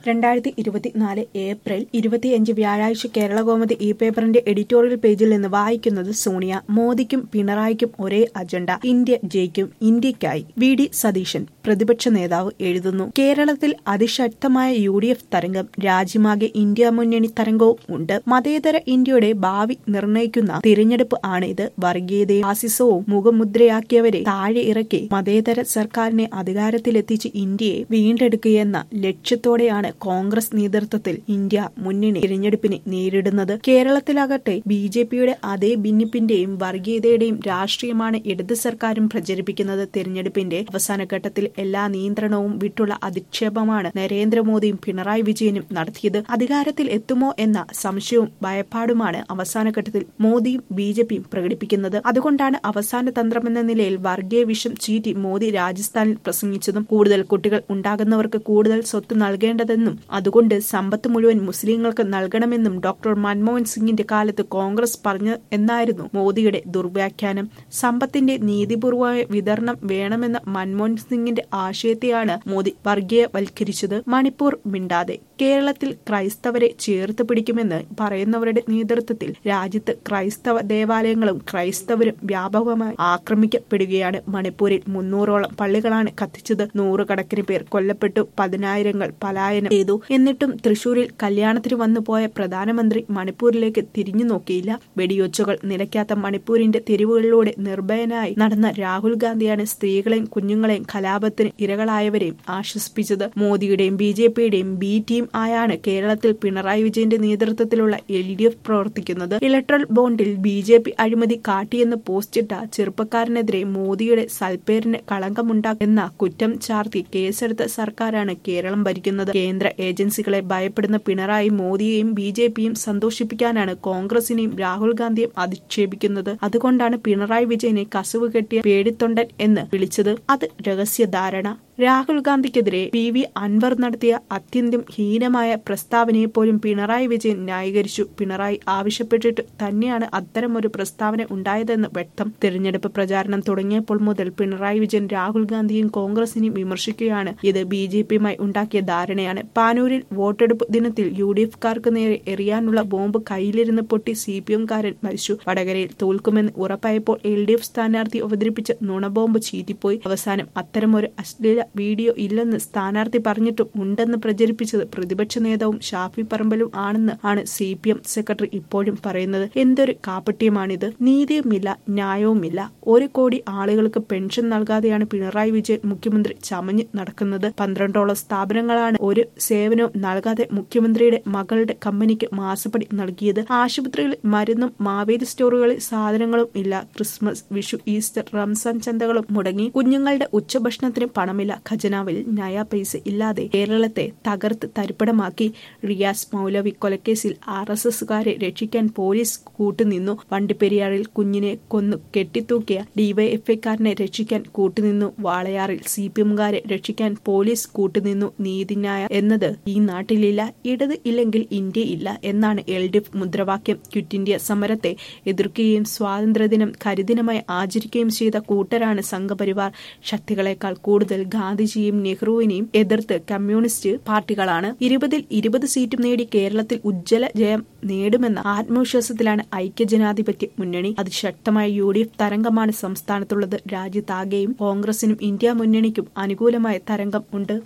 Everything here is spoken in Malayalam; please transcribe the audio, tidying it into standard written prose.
2024 ഏപ്രിൽ 25 വ്യാഴാഴ്ച കേരളകൗമുദി ഈ പേപ്പറിന്റെ എഡിറ്റോറിയൽ പേജിൽ നിന്ന് വായിക്കുന്നത് സോണിയ. മോദിക്കും പിണറായിക്കും ഒരേ അജണ്ട, ഇന്ത്യ ജയിക്കും, ഇന്ത്യയ്ക്കായി. വി.ഡി. സതീശൻ പ്രതിപക്ഷ നേതാവ് എഴുതുന്നു. കേരളത്തിൽ അതിശക്തമായ യു.ഡി.എഫ് തരംഗം, രാജ്യമാകെ ഇന്ത്യ മുന്നണി തരംഗവും ഉണ്ട്. മതേതര ഇന്ത്യയുടെ ഭാവി നിർണയിക്കുന്ന തിരഞ്ഞെടുപ്പ് ആണ് ഇത്. വർഗീയതയും ഫാസിസവും മുഖമുദ്രയാക്കിയവരെ താഴെ ഇറക്കി മതേതര സർക്കാരിനെ അധികാരത്തിലെത്തിച്ച് ഇന്ത്യയെ വീണ്ടെടുക്കുകയെന്ന ലക്ഷ്യത്തോടെയാണ് കോൺഗ്രസ് നേതൃത്വത്തിൽ ഇന്ത്യ മുന്നണി തിരഞ്ഞെടുപ്പിനെ നേരിടുന്നത്. കേരളത്തിലാകട്ടെ ബി.ജെ.പിയുടെ അതേ ഭിന്നിപ്പിന്റെയും വർഗീയതയുടെയും രാഷ്ട്രീയമാണ് ഇടത് സർക്കാരും പ്രചരിപ്പിക്കുന്നത്. തിരഞ്ഞെടുപ്പിന്റെ അവസാന ഘട്ടത്തിൽ എല്ലാ നിയന്ത്രണവും വിട്ടുള്ള അധിക്ഷേപമാണ് നരേന്ദ്രമോദിയും പിണറായി വിജയനും നടത്തിയത്. അധികാരത്തിൽ എത്തുമോ എന്ന സംശയവും ഭയപ്പാടുമാണ് അവസാന ഘട്ടത്തിൽ മോദിയും ബി.ജെ.പിയും പ്രകടിപ്പിക്കുന്നത്. അതുകൊണ്ടാണ് അവസാന തന്ത്രമെന്ന നിലയിൽ വർഗീയ വിഷം ചീറ്റി മോദി രാജസ്ഥാനിൽ പ്രസംഗിച്ചതും കൂടുതൽ കുട്ടികൾ ഉണ്ടാകുന്നവർക്ക് കൂടുതൽ സ്വത്ത് നൽകേണ്ടതെന്നും അതുകൊണ്ട് സമ്പത്ത് മുഴുവൻ മുസ്ലിങ്ങൾക്ക് നൽകണമെന്നും ഡോക്ടർ മൻമോഹൻ സിംഗിന്റെ കാലത്ത് കോൺഗ്രസ് പറഞ്ഞു എന്നായിരുന്നു മോദിയുടെ ദുർവ്യാഖ്യാനം. സമ്പത്തിന്റെ നീതിപൂർവമായ വിതരണം വേണമെന്ന മൻമോഹൻ സിംഗിന്റെ ആശയത്തെയാണ് മോദി വർഗീയവൽക്കരിച്ചത്. മണിപ്പൂർ മിണ്ടാതെ. കേരളത്തിൽ ക്രൈസ്തവരെ ചേർത്ത് പിടിക്കുമെന്ന് പറയുന്നവരുടെ നേതൃത്വത്തിൽ രാജ്യത്ത് ക്രൈസ്തവ ദേവാലയങ്ങളും ക്രൈസ്തവരും വ്യാപകമായി ആക്രമിക്കപ്പെടുകയാണ്. മണിപ്പൂരിൽ 300ഓളം പള്ളികളാണ് കത്തിച്ചത്. നൂറുകണക്കിന് പേർ കൊല്ലപ്പെട്ടു, പതിനായിരങ്ങൾ പലായനം ചെയ്തു. എന്നിട്ടും തൃശൂരിൽ കല്യാണത്തിന് വന്നുപോയ പ്രധാനമന്ത്രി മണിപ്പൂരിലേക്ക് തിരിഞ്ഞു നോക്കിയില്ല. വെടിയൊച്ചകൾ നിലയ്ക്കാത്ത മണിപ്പൂരിന്റെ തെരുവുകളിലൂടെ നിർഭയനായി നടന്ന രാഹുൽ ഗാന്ധിയാണ് സ്ത്രീകളെയും കുഞ്ഞുങ്ങളെയും കലാപത്തിന് ഇരകളായവരെയും ആശ്വസിപ്പിച്ചത്. മോദിയുടെയും ബി.ജെ.പിയുടെയും ബി ടീം ആയാണ് കേരളത്തിൽ പിണറായി വിജയന്റെ നേതൃത്വത്തിലുള്ള എൽ.ഡി.എഫ് പ്രവർത്തിക്കുന്നത്. ഇലക്ട്രൽ ബോണ്ടിൽ ബി.ജെ.പി അഴിമതി കാട്ടിയെന്ന് പോസ്റ്റിട്ട ചെറുപ്പക്കാരനെതിരെ മോദിയുടെ സൽപ്പേരിന് കളങ്കമുണ്ടാക്കുന്ന കുറ്റം ചാർത്തി കേസെടുത്ത സർക്കാരാണ് കേരളം ഭരിക്കുന്നത്. കേന്ദ്ര ഏജൻസികളെ ഭയപ്പെടുന്ന പിണറായി മോദിയെയും ബി.ജെ.പിയും സന്തോഷിപ്പിക്കാനാണ് കോൺഗ്രസിനെയും രാഹുൽ ഗാന്ധിയും അധിക്ഷേപിക്കുന്നത്. അതുകൊണ്ടാണ് പിണറായി വിജയനെ കസവ് കെട്ടിയ പേടിത്തൊണ്ടൻ എന്ന് വിളിച്ചത്. അത് രഹസ്യധാരണ. രാഹുൽ ഗാന്ധിക്കെതിരെ പി.വി. അൻവർ നടത്തിയ അത്യന്തം ഹീനമായ പ്രസ്താവനയെപ്പോലും പിണറായി വിജയൻ ന്യായീകരിച്ചു. പിണറായി ആവശ്യപ്പെട്ടിട്ട് തന്നെയാണ് അത്തരമൊരു പ്രസ്താവന ഉണ്ടായതെന്ന് വ്യക്തം. തിരഞ്ഞെടുപ്പ് പ്രചാരണം തുടങ്ങിയപ്പോൾ മുതൽ പിണറായി വിജയൻ രാഹുൽ ഗാന്ധിയും കോൺഗ്രസിനെയും വിമർശിക്കുകയാണ്. ഇത് ബി.ജെ.പിയുമായി ഉണ്ടാക്കിയ ധാരണയാണ്. പാനൂരിൽ വോട്ടെടുപ്പ് ദിനത്തിൽ യു.ഡി.എഫുകാർക്ക് നേരെ എറിയാനുള്ള ബോംബ് കയ്യിലിരുന്ന് പൊട്ടി സി.പി.എംകാരൻ മരിച്ചു. വടകരയിൽ തോൽക്കുമെന്ന് ഉറപ്പായപ്പോൾ എൽ.ഡി.എഫ് സ്ഥാനാർത്ഥി അവതരിപ്പിച്ച നുണബോംബ് ചീറ്റിപ്പോയി. അവസാനം അത്തരമൊരു അശ്ലീല വീഡിയോ ഇല്ലെന്ന് സ്ഥാനാർത്ഥി പറഞ്ഞിട്ടും ഉണ്ടെന്ന് പ്രചരിപ്പിച്ചത് പ്രതിപക്ഷ നേതാവും ഷാഫി പറമ്പലും ആണെന്ന് ആണ് സി.പി.എം സെക്രട്ടറി ഇപ്പോഴും പറയുന്നത്. എന്തൊരു കാപട്യമാണിത്! നീതിയുമില്ല, ന്യായവുമില്ല. 1 കോടി ആളുകൾക്ക് പെൻഷൻ നൽകാതെയാണ് പിണറായി വിജയൻ മുഖ്യമന്ത്രി ചമഞ്ഞ് നടക്കുന്നത്. 12ഓളം സ്ഥാപനങ്ങളാണ് ഒരു സേവനവും നൽകാതെ മുഖ്യമന്ത്രിയുടെ മകളുടെ കമ്പനിക്ക് മാസപ്പടി നൽകിയത്. ആശുപത്രികളിൽ മരുന്നും മാവേലി സ്റ്റോറുകളിൽ സാധനങ്ങളും ഇല്ല. ക്രിസ്മസ്, വിഷു, ഈസ്റ്റർ, റംസാൻ ചന്തകളും മുടങ്ങി. കുഞ്ഞുങ്ങളുടെ ഉച്ചഭക്ഷണത്തിന് പണമില്ല. ഖജനാവിൽ നയാ പൈസ ഇല്ലാതെ കേരളത്തെ തകർത്ത് തരിപ്പണമാക്കി. റിയാസ് മൗലവി കൊലക്കേസിൽ ആർ.എസ്.എസുകാരെ രക്ഷിക്കാൻ പോലീസ് കൂട്ടുനിന്നു. വണ്ടിപ്പെരിയാറിൽ കുഞ്ഞിനെ കൊന്നു കെട്ടിത്തൂക്കിയ ഡിവൈഎഫ്ഐക്കാരനെ രക്ഷിക്കാൻ കൂട്ടുനിന്നു. വാളയാറിൽ സി.പി.എംകാരെ രക്ഷിക്കാൻ പോലീസ് കൂട്ടുനിന്നു. നീതിന്യായ എന്നത് ഈ നാട്ടിലില്ല. ഇടത് ഇല്ലെങ്കിൽ ഇന്ത്യ ഇല്ല എന്നാണ് എൽ.ഡി.എഫ് മുദ്രാവാക്യം. ക്വിറ്റ് ഇന്ത്യ സമരത്തെ എതിർക്കുകയും സ്വാതന്ത്ര്യദിനം കരിദിനമായി ആചരിക്കുകയും ചെയ്ത കൂട്ടരാണ് സംഘപരിവാർ. ശക്തികളെക്കാൾ കൂടുതൽ ഗാന്ധിജിയും നെഹ്റുവിനെയും എതിർത്ത് കമ്മ്യൂണിസ്റ്റ് പാർട്ടികളാണ്. 20ൽ 20 സീറ്റും നേടി കേരളത്തിൽ ഉജ്ജ്വല ജയം നേടുമെന്ന ആത്മവിശ്വാസത്തിലാണ് ഐക്യജനാധിപത്യ മുന്നണി. അതിശക്തമായ യു.ഡി.എഫ് തരംഗമാണ് സംസ്ഥാനത്തുള്ളത്. രാജ്യത്താകെയും കോൺഗ്രസിനും ഇന്ത്യ മുന്നണിക്കും അനുകൂലമായ തരംഗം ഉണ്ട്.